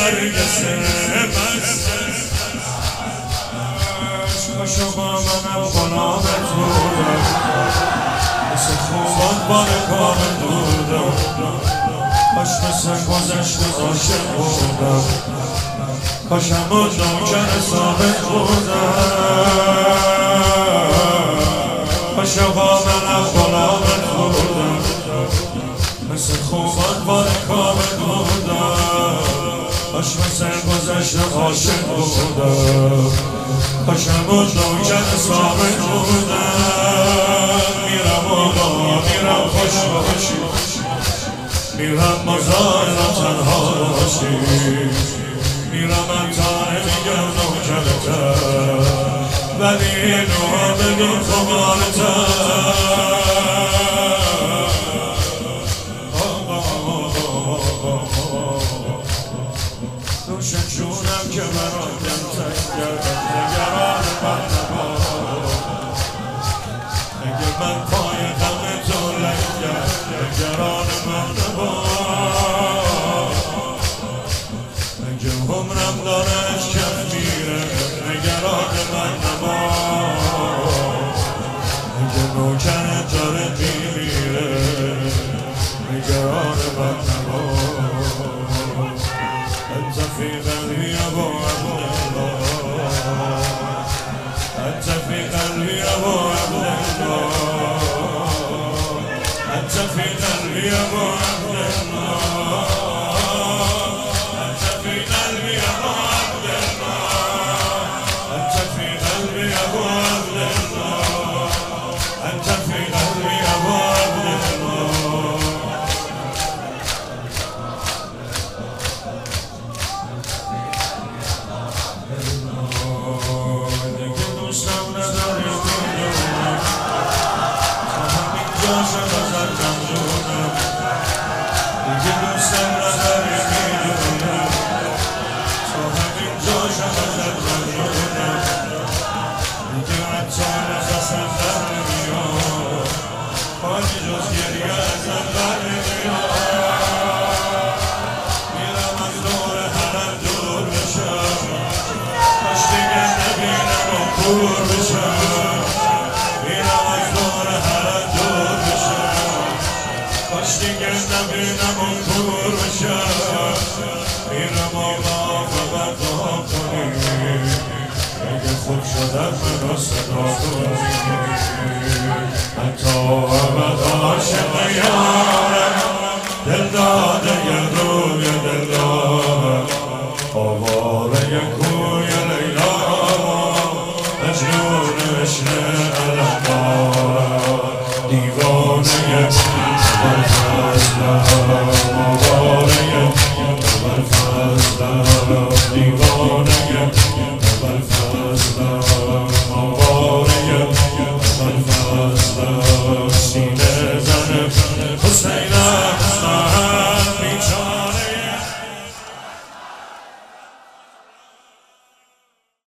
نرگس کاشو با منم غلام تودم مثل خوبان بار کام دوردم کاش مثل گذشت عاشق بودم کاش همون نوکر ثابت بودم کاش با منم غلام تودم مثل خوبان بار کام دوردم کاش مثل گذشت عاشق بودم کاش همون نوکر ثابت بودم میرم آقا میرم خوش باشی میرم مزار را تنها باشی میرم انتانه میگم نوکرتم ولی نوها بدون خمارتم دوش جونم که برای دلتنگ گردم نگران من نبا اگه من پای دم تو لنگم نگران من نبا اگه عمرم داره از کف میره نگران من نبا اگه نوکرت داره میمیره نگران من نبا انت في قلبي يا ابو عبد الله انت في قلبي يا ابو عبد الله انت في قلبي يا ابو عبد الله انت في قلبي يا ابو عبد الله انت في قلبي يا ابو عبد الله انت في قلبي يا ابو عبد الله خوب شدم منو صدا کنی حتی ابد عاشق یارم دل داده یه روی دل دارم آواره کوی لیلا مجنون عشق علم دارم دیوانه یه